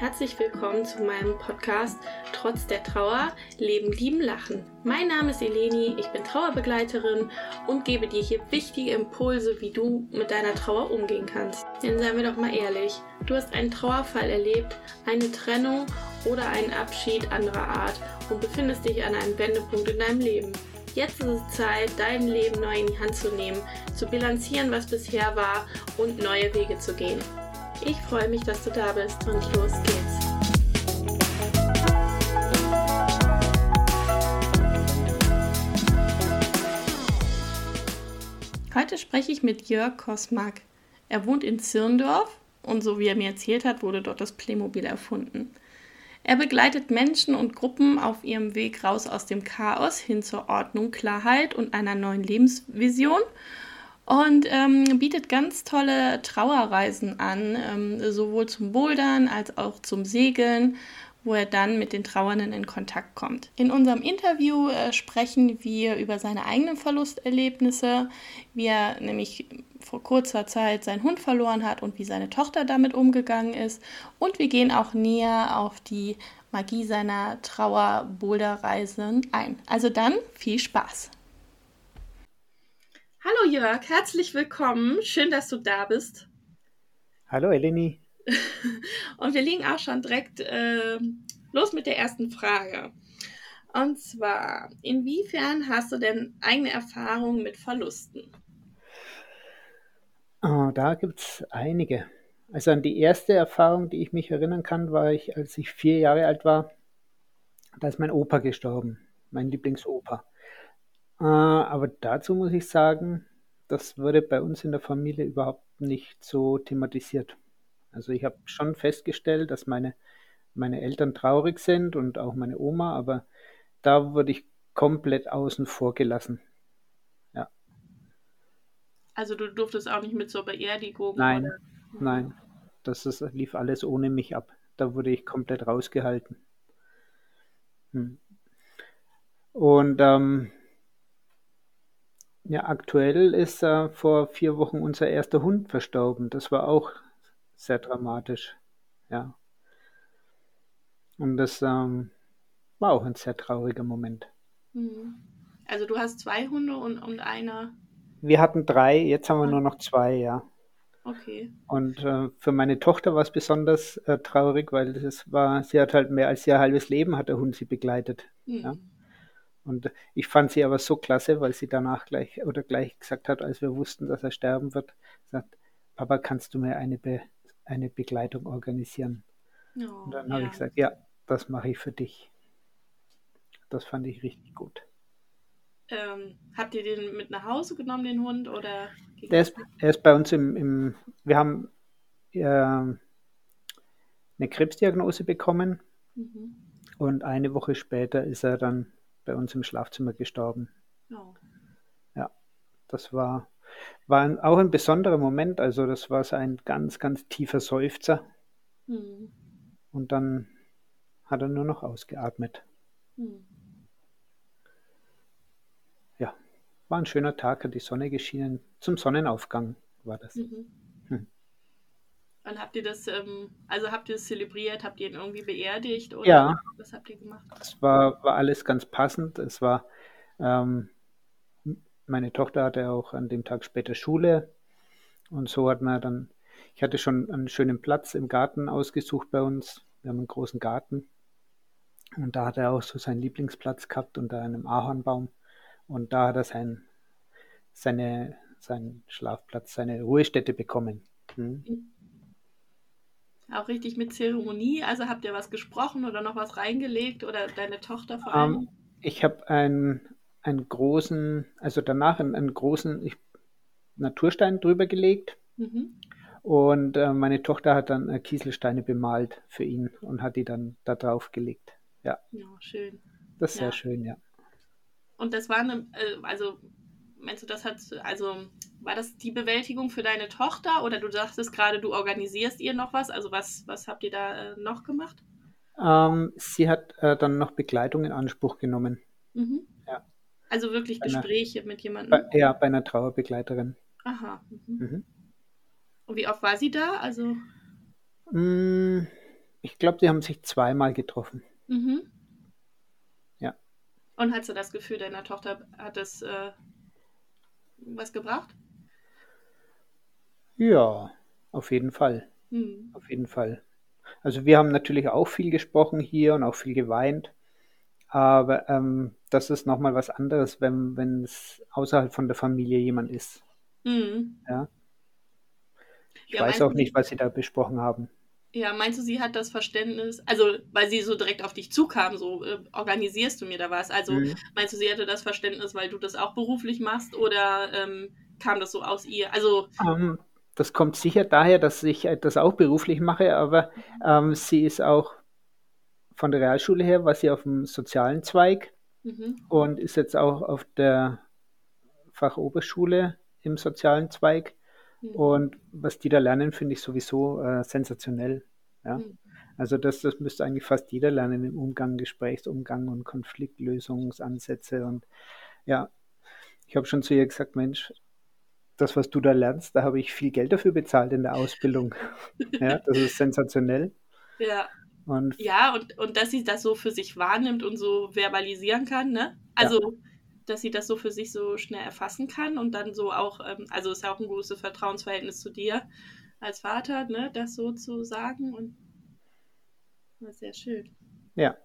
Herzlich willkommen zu meinem Podcast Trotz der Trauer, Leben, Lieben, Lachen. Mein Name ist Eleni, ich bin Trauerbegleiterin und gebe dir hier wichtige Impulse, wie du mit deiner Trauer umgehen kannst. Denn seien wir doch mal ehrlich, du hast einen Trauerfall erlebt, eine Trennung oder einen Abschied anderer Art und befindest dich an einem Wendepunkt in deinem Leben. Jetzt ist es Zeit, dein Leben neu in die Hand zu nehmen, zu bilanzieren, was bisher war und neue Wege zu gehen. Ich freue mich, dass du da bist und los geht's. Heute spreche ich mit Jörg Kosmak. Er wohnt in Zirndorf und so wie er mir erzählt hat, wurde dort das Playmobil erfunden. Er begleitet Menschen und Gruppen auf ihrem Weg raus aus dem Chaos hin zur Ordnung, Klarheit und einer neuen Lebensvision. Und bietet ganz tolle Trauerreisen an, sowohl zum Bouldern als auch zum Segeln, wo er dann mit den Trauernden in Kontakt kommt. In unserem Interview sprechen wir über seine eigenen Verlusterlebnisse, wie er nämlich vor kurzer Zeit seinen Hund verloren hat und wie seine Tochter damit umgegangen ist. Und wir gehen auch näher auf die Magie seiner Trauer-Boulder-Reisen ein. Also dann viel Spaß! Hallo Jörg, herzlich willkommen. Schön, dass du da bist. Hallo Eleni. Und wir legen auch schon direkt los mit der ersten Frage. Und zwar, inwiefern hast du denn eigene Erfahrungen mit Verlusten? Da gibt es einige. Also an die erste Erfahrung, die ich mich erinnern kann, war ich, als ich 4 Jahre alt war. Da ist mein Opa gestorben, mein Lieblingsopa. Aber dazu muss ich sagen, das wurde bei uns in der Familie überhaupt nicht so thematisiert. Also ich habe schon festgestellt, dass meine Eltern traurig sind und auch meine Oma, aber da wurde ich komplett außen vor gelassen. Ja. Also du durftest auch nicht mit zur Beerdigung? Nein, oder? nein, lief alles ohne mich ab. Da wurde ich komplett rausgehalten. Und ja, aktuell ist vor 4 Wochen unser erster Hund verstorben. Das war auch sehr dramatisch. Ja. Und das war auch ein sehr trauriger Moment. Also du hast 2 Hunde und einer? Wir hatten 3, jetzt haben wir nur noch 2, ja. Okay. Und für meine Tochter war es besonders traurig, weil sie hat halt mehr als ihr halbes Leben hat der Hund sie begleitet. Ja. Und ich fand sie aber so klasse, weil sie danach gleich gesagt hat, als wir wussten, dass er sterben wird, sagt, Papa, kannst du mir eine Begleitung organisieren? Und dann habe ich gesagt, ja, das mache ich für dich. Das fand ich richtig gut. Habt ihr den mit nach Hause genommen, den Hund? Oder er ist bei uns wir haben eine Krebsdiagnose bekommen und eine Woche später ist er dann bei uns im Schlafzimmer gestorben. Oh. Ja, das war auch ein besonderer Moment. Also das war so ein ganz, ganz tiefer Seufzer. Und dann hat er nur noch ausgeatmet. Ja, war ein schöner Tag, hat die Sonne geschienen. Zum Sonnenaufgang war das. Und habt ihr das, habt ihr es zelebriert, habt ihr ihn irgendwie beerdigt oder Ja, was habt ihr gemacht? es war alles ganz passend. Es war, meine Tochter hatte auch an dem Tag später Schule und so ich hatte schon einen schönen Platz im Garten ausgesucht bei uns. Wir haben einen großen Garten und da hat er auch so seinen Lieblingsplatz gehabt unter einem Ahornbaum und da hat er seinen Schlafplatz, seine Ruhestätte bekommen. Auch richtig mit Zeremonie? Also habt ihr was gesprochen oder noch was reingelegt oder deine Tochter vor allem? Ich habe einen großen Naturstein drüber gelegt und meine Tochter hat dann Kieselsteine bemalt für ihn und hat die dann da drauf gelegt. Ja, schön. Das ist sehr schön, ja. Und das war meinst du, war das die Bewältigung für deine Tochter oder du sagtest gerade, du organisierst ihr noch was? Also was habt ihr da noch gemacht? Sie hat dann noch Begleitung in Anspruch genommen. Ja. Also wirklich Gespräche mit jemandem? Bei einer Trauerbegleiterin. Aha. Und wie oft war sie da? Also in Ich glaube, die haben sich zweimal getroffen. Mhm. Ja. Und hast du das Gefühl, deiner Tochter hat es was gebracht? Ja, auf jeden Fall. Hm. Auf jeden Fall. Also wir haben natürlich auch viel gesprochen hier und auch viel geweint, aber das ist nochmal was anderes, wenn es außerhalb von der Familie jemand ist. Hm. Ja. Ich Ja, weiß meinst auch du, nicht, was sie da besprochen haben. sie hat das Verständnis, also weil sie so direkt auf dich zukam, so organisierst du mir da was? Also Mhm. meinst du, sie hatte das Verständnis, weil du das auch beruflich machst oder kam das so aus ihr? Also, Ähm, Das kommt sicher daher, dass ich das auch beruflich mache, aber sie ist auch von der Realschule her, war sie auf dem sozialen Zweig mhm. und ist jetzt auch auf der Fachoberschule im sozialen Zweig. Hm. Und was die da lernen, finde ich sowieso sensationell. Ja. Hm. Also das müsste eigentlich fast jeder lernen im Umgang, Gesprächsumgang und Konfliktlösungsansätze. Und ja, ich habe schon zu ihr gesagt, Mensch, das, was du da lernst, da habe ich viel Geld dafür bezahlt in der Ausbildung. Ja, das ist sensationell. Ja. Und Ja, und dass sie das so für sich wahrnimmt und so verbalisieren kann, ne? ja, Also, dass sie das so für sich so schnell erfassen kann und dann so auch, also ist ja auch ein großes Vertrauensverhältnis zu dir als Vater, ne, das so zu sagen und das ist sehr schön. ja.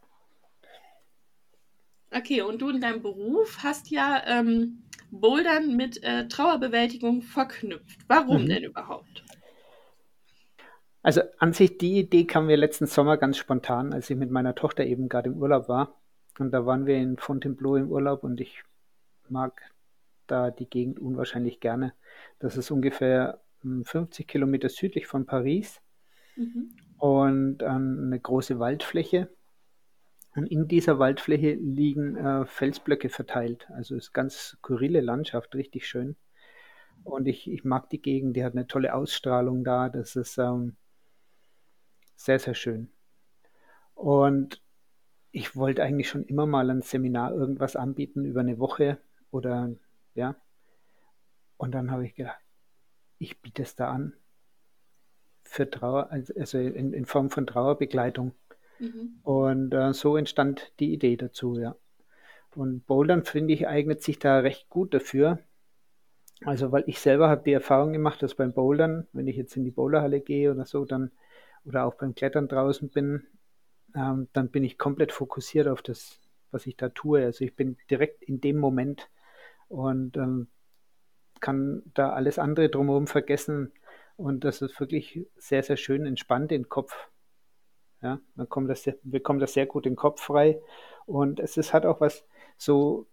Okay, und du in deinem Beruf hast ja Bouldern mit Trauerbewältigung verknüpft. Warum Mhm. denn überhaupt? Also an sich, die Idee kam mir letzten Sommer ganz spontan, als ich mit meiner Tochter eben gerade im Urlaub war. Und da waren wir in Fontainebleau im Urlaub und ich mag da die Gegend unwahrscheinlich gerne. Das ist ungefähr 50 Kilometer südlich von Paris Mhm. und eine große Waldfläche. Und in dieser Waldfläche liegen Felsblöcke verteilt. Also ist ganz skurrile Landschaft, richtig schön. Und ich mag die Gegend, die hat eine tolle Ausstrahlung da. Das ist sehr, sehr schön. Und ich wollte eigentlich schon immer mal ein Seminar irgendwas anbieten über eine Woche oder ja. Und dann habe ich gedacht, ich biete es da an für Trauer, also in Form von Trauerbegleitung. Mhm. Und so entstand die Idee dazu, ja. Und Bouldern, finde ich, eignet sich da recht gut dafür. Also, weil ich selber habe die Erfahrung gemacht, dass beim Bouldern, wenn ich jetzt in die Boulderhalle gehe oder so, dann oder auch beim Klettern draußen bin, dann bin ich komplett fokussiert auf das, was ich da tue. Also ich bin direkt in dem Moment und kann da alles andere drumherum vergessen. Und das ist wirklich sehr, sehr schön entspannt den Kopf. Ja, wir kommen das sehr gut den Kopf frei. Und hat auch was so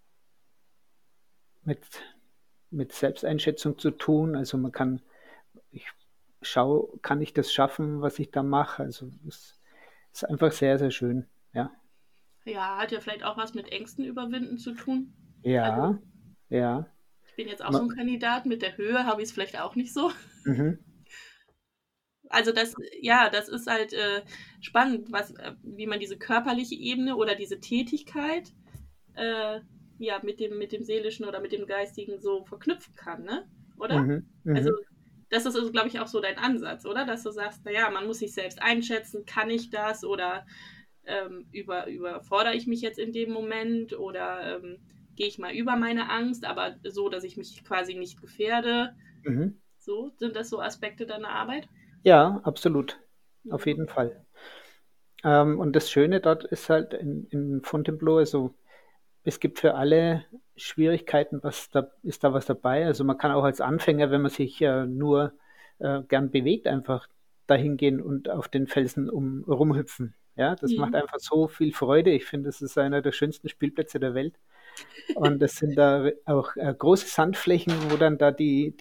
mit, mit Selbsteinschätzung zu tun. Also ich schaue, kann ich das schaffen, was ich da mache? Also es ist einfach sehr, sehr schön. Ja, Ja, hat ja vielleicht auch was mit Ängsten überwinden zu tun. Also, ja, ja. ich bin jetzt auch so Ma- ein Kandidat. Mit der Höhe habe ich es vielleicht auch nicht so. Mhm, Also das, ja, das ist halt spannend, wie man diese körperliche Ebene oder diese Tätigkeit äh, ja mit dem seelischen oder mit dem geistigen so verknüpfen kann, ne? Oder? mhm, Also mhm, das ist also, glaube ich, auch so dein Ansatz, oder? Dass du sagst, naja, man muss sich selbst einschätzen, kann ich das oder überfordere ich mich jetzt in dem Moment oder gehe ich mal über meine Angst, aber so, dass ich mich quasi nicht gefährde. mhm. So, sind das so Aspekte deiner Arbeit? Ja, absolut. Auf Mhm. jeden Fall. Und das Schöne dort ist halt in Fontainebleau, also es gibt für alle Schwierigkeiten, ist da was dabei. Also man kann auch als Anfänger, wenn man sich nur gern bewegt, einfach dahin gehen und auf den Felsen rumhüpfen. Ja, das macht Mhm. einfach so viel Freude. Ich finde, das ist einer der schönsten Spielplätze der Welt. Und es sind da auch große Sandflächen, wo dann da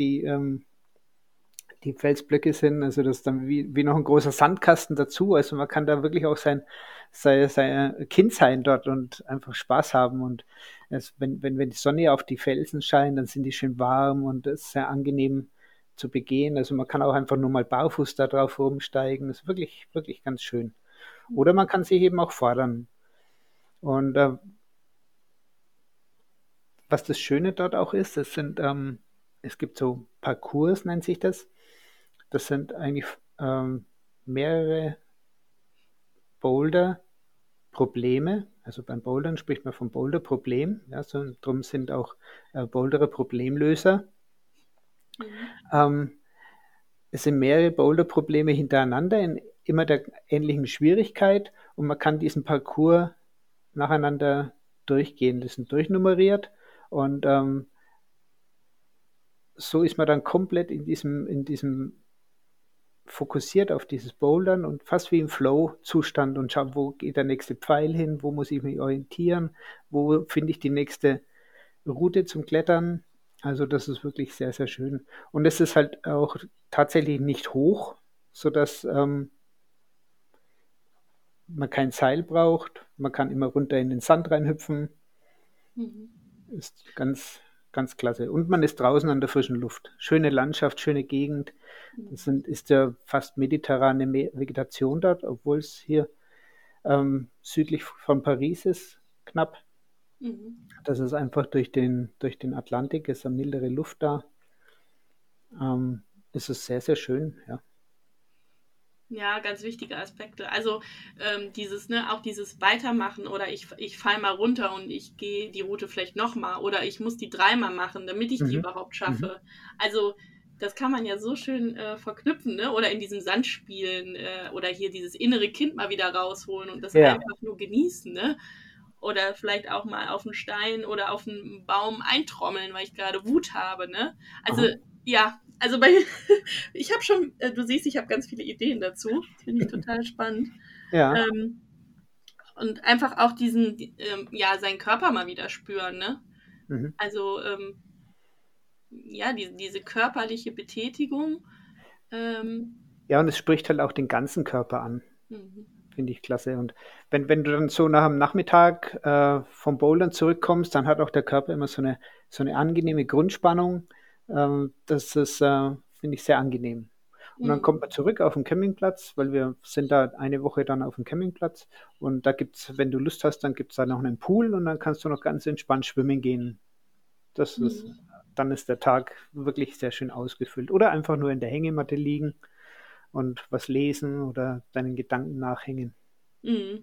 die Felsblöcke sind. Also das ist dann wie noch ein großer Sandkasten dazu. Also man kann da wirklich auch sein Kind sein dort und einfach Spaß haben. Und wenn die Sonne auf die Felsen scheint, dann sind die schön warm und es ist sehr angenehm zu begehen. Also man kann auch einfach nur mal barfuß da drauf rumsteigen. Das ist wirklich, wirklich ganz schön. Oder man kann sich eben auch fordern. Und was das Schöne dort auch ist, es gibt so Parcours, nennt sich das. Das sind eigentlich mehrere. Boulder-Probleme. Also beim Bouldern spricht man vom Boulder-Problem. Ja, so, drum sind auch Boulderer Problemlöser. Mhm. Ähm, Es sind mehrere Boulder-Probleme hintereinander in immer der ähnlichen Schwierigkeit und man kann diesen Parcours nacheinander durchgehen. Die sind durchnummeriert und so ist man dann komplett in diesem fokussiert auf dieses Bouldern und fast wie im Flow-Zustand und schaut, wo geht der nächste Pfeil hin, wo muss ich mich orientieren, wo finde ich die nächste Route zum Klettern. Also das ist wirklich sehr, sehr schön. Und es ist halt auch tatsächlich nicht hoch, sodass man kein Seil braucht. Man kann immer runter in den Sand reinhüpfen. Mhm. Ist ganz, ganz klasse. Und man ist draußen an der frischen Luft. Schöne Landschaft, schöne Gegend. Ist ja fast mediterrane Vegetation dort, obwohl es hier südlich von Paris ist, knapp. Mhm. Das ist einfach durch den Atlantik, ist eine mildere Luft da. Ist es sehr, sehr schön, ja. Ja, ganz wichtige Aspekte. Also dieses, ne, auch dieses Weitermachen oder ich fall mal runter und ich gehe die Route vielleicht nochmal oder ich muss die dreimal machen, damit ich die Mhm. überhaupt Mhm. schaffe. Also das kann man ja so schön verknüpfen, ne? Oder in diesem Sandspielen oder hier dieses innere Kind mal wieder rausholen und das Ja. einfach nur genießen, ne? Oder vielleicht auch mal auf einen Stein oder auf einen Baum eintrommeln, weil ich gerade Wut habe, ne? Also Aha. ja, also bei ich habe schon, du siehst, ich habe ganz viele Ideen dazu. Das finde ich total spannend. Ja. Ähm, und einfach auch ja, seinen Körper mal wieder spüren, ne? Mhm. Also, ja, diese körperliche Betätigung. Ähm, Ja, und es spricht halt auch den ganzen Körper an. mhm. Finde ich klasse. Und wenn du dann so nach dem Nachmittag vom Bouldern zurückkommst, dann hat auch der Körper immer so eine angenehme Grundspannung. Das ist, finde ich, sehr angenehm. Und dann kommt Mhm. man zurück auf den Campingplatz, weil wir sind da eine Woche dann auf dem Campingplatz. Und da gibt's, wenn du Lust hast, dann gibt's da noch einen Pool und dann kannst du noch ganz entspannt schwimmen gehen. Das ist, Mhm. dann ist der Tag wirklich sehr schön ausgefüllt. Oder einfach nur in der Hängematte liegen und was lesen oder deinen Gedanken nachhängen. Mhm.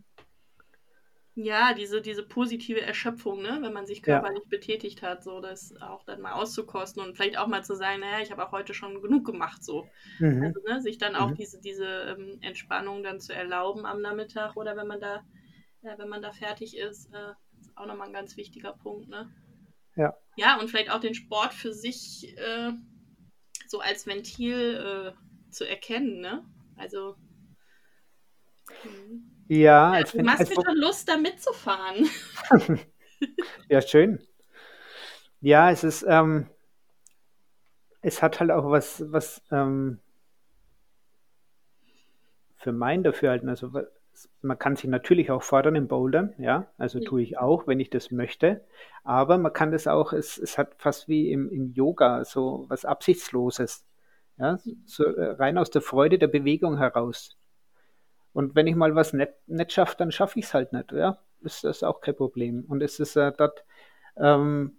Ja, diese positive Erschöpfung, ne, wenn man sich Ja. körperlich betätigt hat, so das auch dann mal auszukosten und vielleicht auch mal zu sagen, naja, ich habe auch heute schon genug gemacht, so. Mhm. Also, ne, sich dann auch Mhm. diese Entspannung dann zu erlauben am Nachmittag oder wenn man da fertig ist auch nochmal ein ganz wichtiger Punkt, ne? Ja. Ja, und vielleicht auch den Sport für sich so als Ventil zu erkennen, ne? Also, mhm. Ja, Ja, du machst mir also, schon Lust, da mitzufahren. ja, schön. Ja, es hat halt auch was für mein Dafürhalten. Also man kann sich natürlich auch fordern im Bouldern, ja, also tue ich auch, wenn ich das möchte. Aber man kann das auch, es hat fast wie im Yoga so was Absichtsloses. Ja, so rein aus der Freude der Bewegung heraus. Und wenn ich mal was nicht schaffe, dann schaffe ich es halt nicht, ja. Ist das auch kein Problem. Und es ist dort, ähm,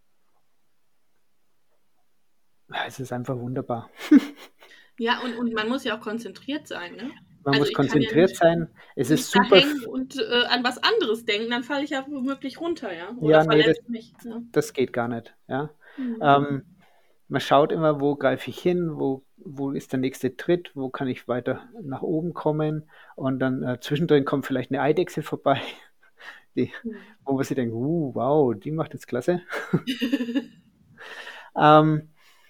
es ist einfach wunderbar. Ja, und man muss ja auch konzentriert sein, ne? Man Also muss ich kann ja konzentriert sein. Es nicht ist da super. hängen und an was anderes denken, dann falle ich ja womöglich runter, ja? Oder Ja, nee, das, verletze mich. Ja. das geht gar nicht. Ja. Mhm. Ähm, Man schaut immer, wo greife ich hin, wo ist der nächste Tritt, wo kann ich weiter nach oben kommen. Und dann zwischendrin kommt vielleicht eine Eidechse vorbei, die, Mhm. wo man sich denkt, wow, die macht jetzt klasse. Ähm,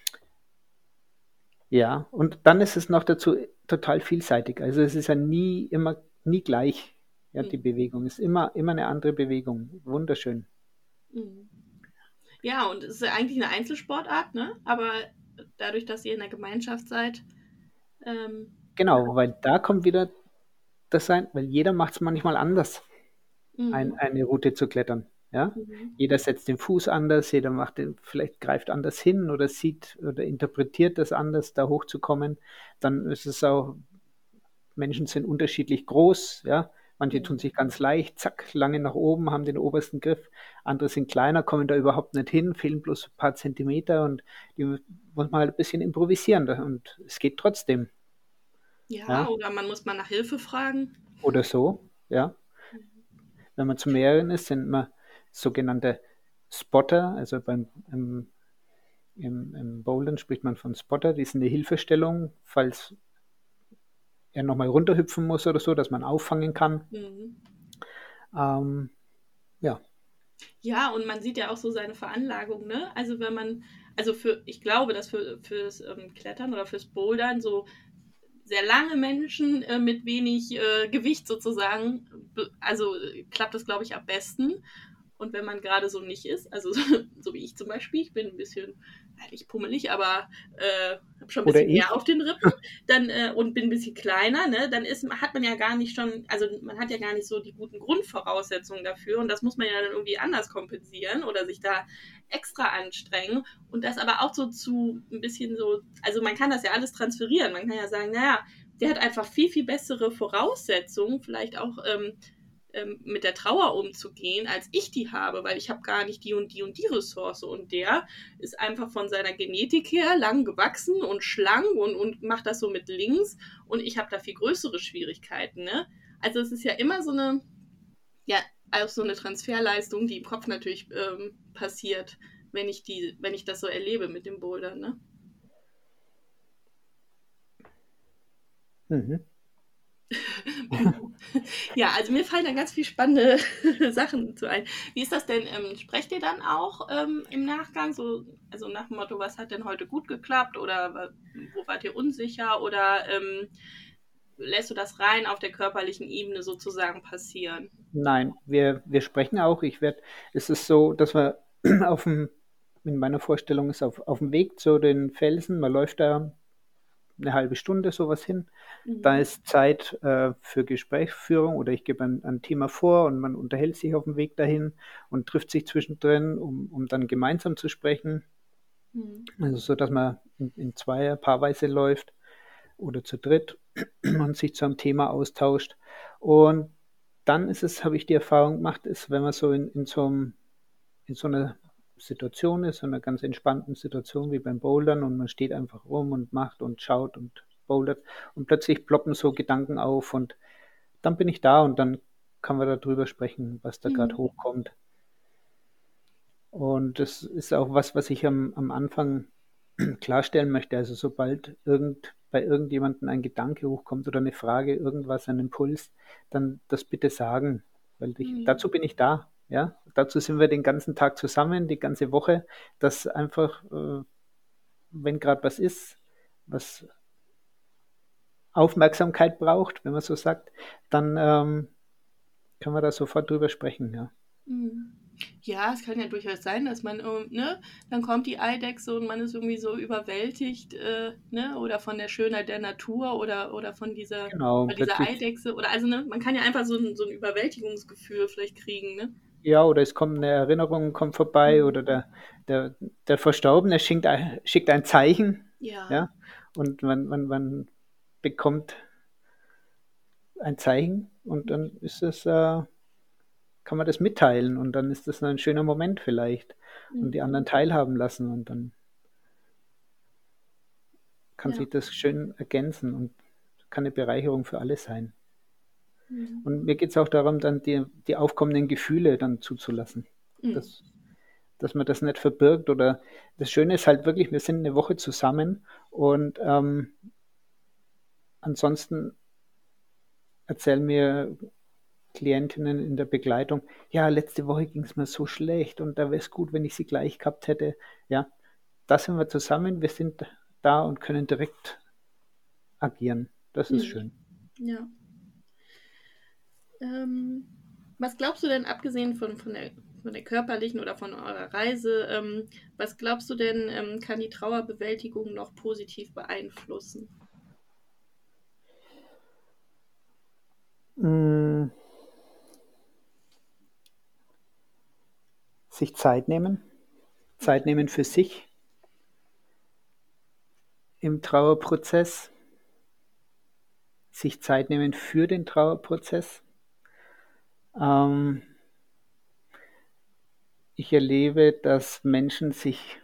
ja, und dann ist es noch dazu total vielseitig. Also es ist ja nie gleich. Ja, die Mhm. Bewegung ist immer eine andere Bewegung. Wunderschön. Mhm. Ja, und es ist ja eigentlich eine Einzelsportart, ne? Aber dadurch, dass ihr in der Gemeinschaft seid, ja. Genau, weil da kommt wieder das sein, weil jeder macht es manchmal anders, Mhm. eine Route zu klettern. Ja? Mhm. Jeder setzt den Fuß anders, jeder macht den, vielleicht greift anders hin oder sieht oder interpretiert das anders, da hochzukommen. Dann ist es auch, Menschen sind unterschiedlich groß, ja. Manche tun Mhm. sich ganz leicht, zack, lange nach oben, haben den obersten Griff. Andere sind kleiner, kommen da überhaupt nicht hin, fehlen bloß ein paar Zentimeter und die muss man halt ein bisschen improvisieren und es geht trotzdem. Ja, Ja, oder man muss mal nach Hilfe fragen. oder so, ja. Wenn man zu mehreren ist, sind man sogenannte Spotter, also im Bouldern spricht man von Spotter, die sind eine Hilfestellung, falls er nochmal runterhüpfen muss oder so, dass man auffangen kann. Mhm. Ähm, ja, Ja, und man sieht ja auch so seine Veranlagung, ne? Also wenn man, also ich glaube, dass fürs Klettern oder fürs Bouldern so sehr lange Menschen mit wenig Gewicht sozusagen, also klappt das, glaube ich, am besten. Und wenn man gerade so nicht ist, also so wie ich zum Beispiel, ich bin ein bisschen, nicht pummelig, aber habe schon ein oder bisschen mehr ich. auf den Rippen, dann und bin ein bisschen kleiner, ne, dann hat man ja gar nicht schon, also man hat ja gar nicht so die guten Grundvoraussetzungen dafür und das muss man ja dann irgendwie anders kompensieren oder sich da extra anstrengen und das aber auch so zu ein bisschen so, also man kann das ja alles transferieren, man kann ja sagen, naja, der hat einfach viel, viel bessere Voraussetzungen, vielleicht auch mit der Trauer umzugehen, als ich die habe, weil ich habe gar nicht die und die Ressource. Und der ist einfach von seiner Genetik her lang gewachsen und schlank und macht das so mit links. Und ich habe da viel größere Schwierigkeiten. Ne? Also es ist ja immer so eine, ja, auch so eine Transferleistung, die im Kopf natürlich passiert, wenn ich das so erlebe mit dem Boulder. Ne? Mhm. Ja, also mir fallen da ganz viele spannende Sachen zu ein. Wie ist das denn? Sprecht ihr dann auch im Nachgang? So, also nach dem Motto, was hat denn heute gut geklappt oder wo wart ihr unsicher? Oder lässt du das rein auf der körperlichen Ebene sozusagen passieren? Nein, wir sprechen auch. Es ist so, dass wir auf dem, in meiner Vorstellung ist auf dem Weg zu den Felsen, man läuft da eine halbe Stunde sowas hin. Da Mhm. ist Zeit für Gesprächsführung oder ich gebe ein Thema vor und man unterhält sich auf dem Weg dahin und trifft sich zwischendrin, um dann gemeinsam zu sprechen. Mhm. Also so, dass man in Zweier, paarweise läuft oder zu dritt und sich zu einem Thema austauscht. Und dann habe ich die Erfahrung gemacht, ist, wenn man so in so einer Situation ist, so einer ganz entspannten Situation wie beim Bouldern und man steht einfach rum und macht und schaut und bouldert und plötzlich ploppen so Gedanken auf und dann bin ich da und dann kann man darüber sprechen, was da gerade Mhm. hochkommt. Und das ist auch was ich am Anfang klarstellen möchte. Also sobald bei irgendjemandem ein Gedanke hochkommt oder eine Frage, irgendwas, ein Impuls, dann das bitte sagen, weil Mhm. dazu bin ich da. Ja, dazu sind wir den ganzen Tag zusammen, die ganze Woche, dass einfach, wenn gerade was ist, was Aufmerksamkeit braucht, wenn man so sagt, dann können wir da sofort drüber sprechen. Ja, Mhm. Ja, es kann ja durchaus sein, dass man, ne, dann kommt die Eidechse und man ist irgendwie so überwältigt, ne, oder von der Schönheit der Natur oder genau. von dieser Plötzlich Eidechse oder also, ne, man kann ja einfach so ein Überwältigungsgefühl vielleicht kriegen, ne? ja, oder es kommt eine Erinnerung, kommt vorbei, oder Mhm. der, der Verstorbene schickt ein Zeichen, Ja. ja, und man bekommt ein Zeichen und dann kann man das mitteilen und dann ist das ein schöner Moment vielleicht und die Mhm. anderen teilhaben lassen und dann kann Ja. sich das schön ergänzen und kann eine Bereicherung für alle sein. Mhm. Und mir geht es auch darum, dann die aufkommenden Gefühle dann zuzulassen. Mhm. Das dass man das nicht verbirgt oder das Schöne ist halt wirklich, wir sind eine Woche zusammen und ansonsten erzählen mir Klientinnen in der Begleitung, ja, letzte Woche ging es mir so schlecht und da wäre es gut, wenn ich sie gleich gehabt hätte. Ja, da sind wir zusammen, wir sind da und können direkt agieren. Das ist Mhm. schön. Ja. Ähm, was glaubst du denn, abgesehen von der körperlichen oder von eurer Reise, was glaubst du denn, kann die Trauerbewältigung noch positiv beeinflussen? Mm, sich Zeit nehmen für sich im Trauerprozess, sich Zeit nehmen für den Trauerprozess. Ähm, Ich erlebe, dass Menschen sich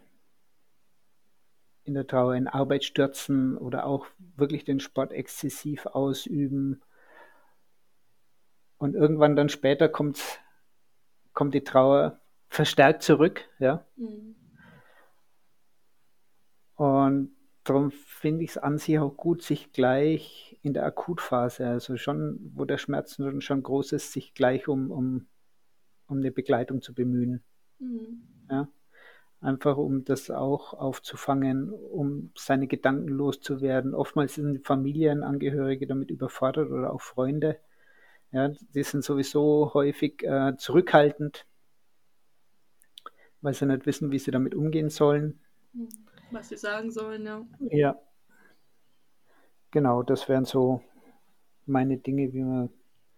in der Trauer in Arbeit stürzen oder auch wirklich den Sport exzessiv ausüben Und irgendwann dann später kommt die Trauer verstärkt zurück, ja. Mhm. Und darum finde ich es an sich auch gut, sich gleich in der Akutphase, also schon, wo der Schmerz schon groß ist, sich gleich um eine Begleitung zu bemühen. Mhm. Ja? Einfach um das auch aufzufangen, um seine Gedanken loszuwerden. Oftmals sind Familienangehörige damit überfordert oder auch Freunde. Ja, die sind sowieso häufig zurückhaltend, weil sie nicht wissen, wie sie damit umgehen sollen. Was sie sagen sollen, ja. Ja, genau, das wären so meine Dinge, wie man.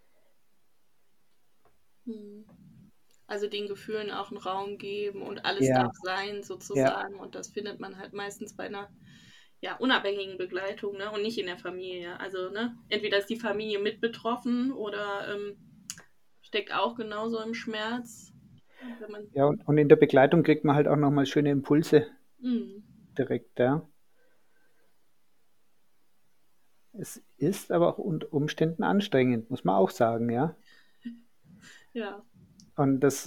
Mhm. Also den Gefühlen auch einen Raum geben und alles Ja, darf sein ja, sozusagen. Und das findet man halt meistens bei einer ja, unabhängigen Begleitung, ne? Und nicht in der Familie. Also, ne, entweder ist die Familie mit betroffen oder steckt auch genauso im Schmerz. Und wenn man, ja, und in der Begleitung kriegt man halt auch nochmal schöne Impulse mm, direkt, ja. Es ist aber auch unter Umständen anstrengend, muss man auch sagen, ja. ja, Und das,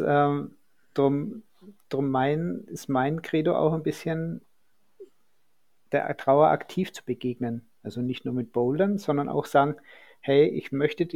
drum ist mein Credo auch ein bisschen, der Trauer aktiv zu begegnen. Also nicht nur mit Bouldern, sondern auch sagen, hey, ich möchte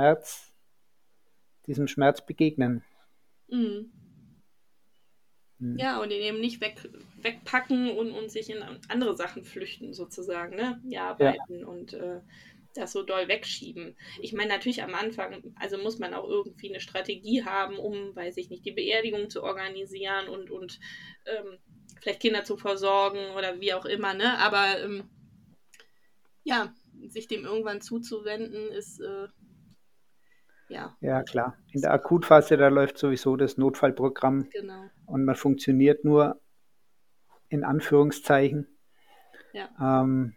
diesem Schmerz begegnen. mm. Hm. Ja, und den eben nicht wegpacken und sich in andere Sachen flüchten, sozusagen, ne? Ja, Ja, arbeiten und das so doll wegschieben. Ich meine, natürlich am Anfang, also muss man auch irgendwie eine Strategie haben, um, weiß ich nicht, die Beerdigung zu organisieren und vielleicht Kinder zu versorgen oder wie auch immer, ne? Aber ja, sich dem irgendwann zuzuwenden, ist ja, ja, also, klar. In der Akutphase, da läuft sowieso das Notfallprogramm genau. und man funktioniert nur in Anführungszeichen. Ja. Ähm,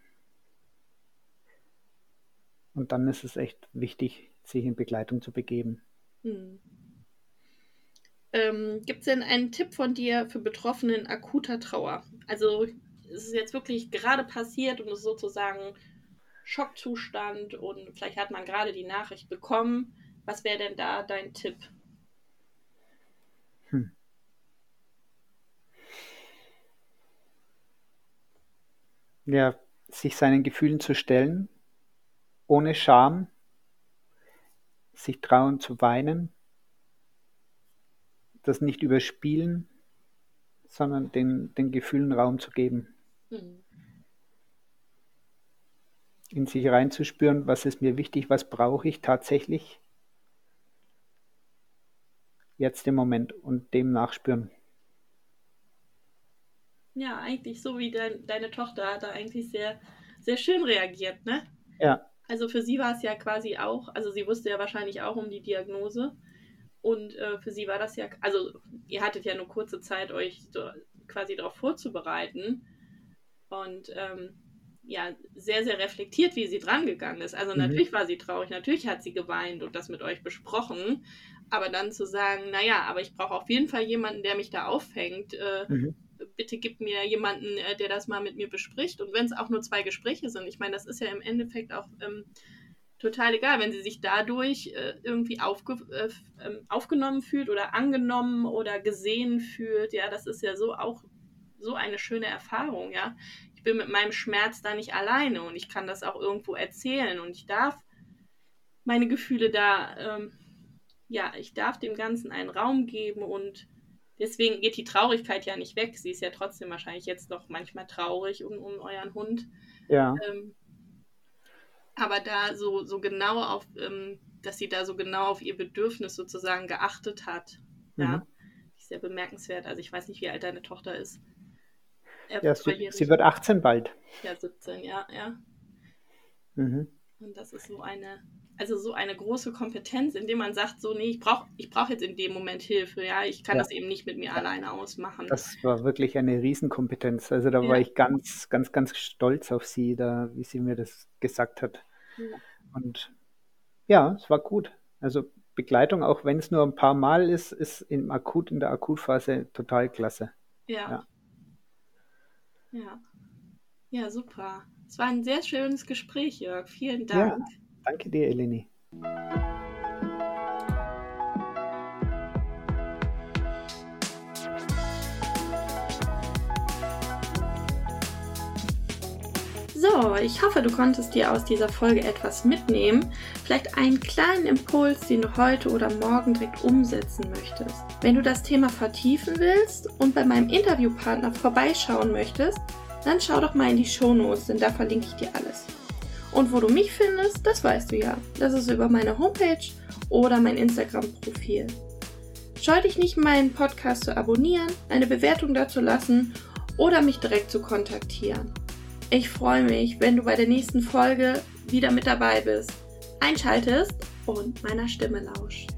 und dann ist es echt wichtig, sich in Begleitung zu begeben. Hm. Gibt es denn einen Tipp von dir für Betroffene in akuter Trauer? Also es ist jetzt wirklich gerade passiert und es ist sozusagen Schockzustand und vielleicht hat man gerade die Nachricht bekommen. Was wäre denn da dein Tipp? Hm. Ja, sich seinen Gefühlen zu stellen, ohne Scham, sich trauen zu weinen, das nicht überspielen, sondern den Gefühlen Raum zu geben, Hm. in sich reinzuspüren, was ist mir wichtig, was brauche ich tatsächlich jetzt im Moment und dem nachspüren. Ja, eigentlich so wie deine Tochter hat da eigentlich sehr, sehr schön reagiert, ne? Ja, Also für sie war es ja quasi auch, also sie wusste ja wahrscheinlich auch um die Diagnose. Und für sie war das ja, also ihr hattet ja nur kurze Zeit, euch so quasi darauf vorzubereiten. Und ja, sehr, sehr reflektiert, wie sie dran gegangen ist. Also mhm. natürlich war sie traurig, natürlich hat sie geweint und das mit euch besprochen. Aber dann zu sagen, naja, aber ich brauche auf jeden Fall jemanden, der mich da auffängt. Mhm. Bitte gib mir jemanden, der das mal mit mir bespricht. Und wenn es auch nur 2 Gespräche sind, ich meine, das ist ja im Endeffekt auch total egal, wenn sie sich dadurch irgendwie aufgenommen fühlt oder angenommen oder gesehen fühlt. Ja, das ist ja so auch so eine schöne Erfahrung, ja. Ich bin mit meinem Schmerz da nicht alleine und ich kann das auch irgendwo erzählen und ich darf meine Gefühle da, ja, ich darf dem Ganzen einen Raum geben und deswegen geht die Traurigkeit ja nicht weg. Sie ist ja trotzdem wahrscheinlich jetzt noch manchmal traurig um euren Hund. Ja, Ähm, aber da so genau auf, dass sie da so genau auf ihr Bedürfnis sozusagen geachtet hat, ja, mhm. ist sehr bemerkenswert. Also ich weiß nicht, wie alt deine Tochter ist. Ja, sie Volljährig? wird 18 bald. Ja, 17, ja, ja. Mhm. Und das ist so eine, also so eine große Kompetenz, indem man sagt, so, nee, ich brauch jetzt in dem Moment Hilfe, ja, ich kann Ja, das eben nicht mit mir ja. alleine ausmachen. Das war wirklich eine Riesenkompetenz. Also da war Ja, ich ganz, ganz, ganz stolz auf sie, da, wie sie mir das gesagt hat. ja, Und ja, es war gut. Also Begleitung, auch wenn es nur ein paar Mal ist, ist in der Akutphase total klasse. ja, Ja, ja, ja, super. Es war ein sehr schönes Gespräch, Jörg. Vielen ja, Dank. danke dir, Eleni. So, ich hoffe, du konntest dir aus dieser Folge etwas mitnehmen, vielleicht einen kleinen Impuls, den du heute oder morgen direkt umsetzen möchtest. Wenn du das Thema vertiefen willst und bei meinem Interviewpartner vorbeischauen möchtest, dann schau doch mal in die Shownotes, denn da verlinke ich dir alles. Und wo du mich findest, das weißt du ja. Das ist über meine Homepage oder mein Instagram-Profil. Scheu dich nicht, meinen Podcast zu abonnieren, eine Bewertung dazu lassen oder mich direkt zu kontaktieren. Ich freue mich, wenn du bei der nächsten Folge wieder mit dabei bist, einschaltest und meiner Stimme lauschst.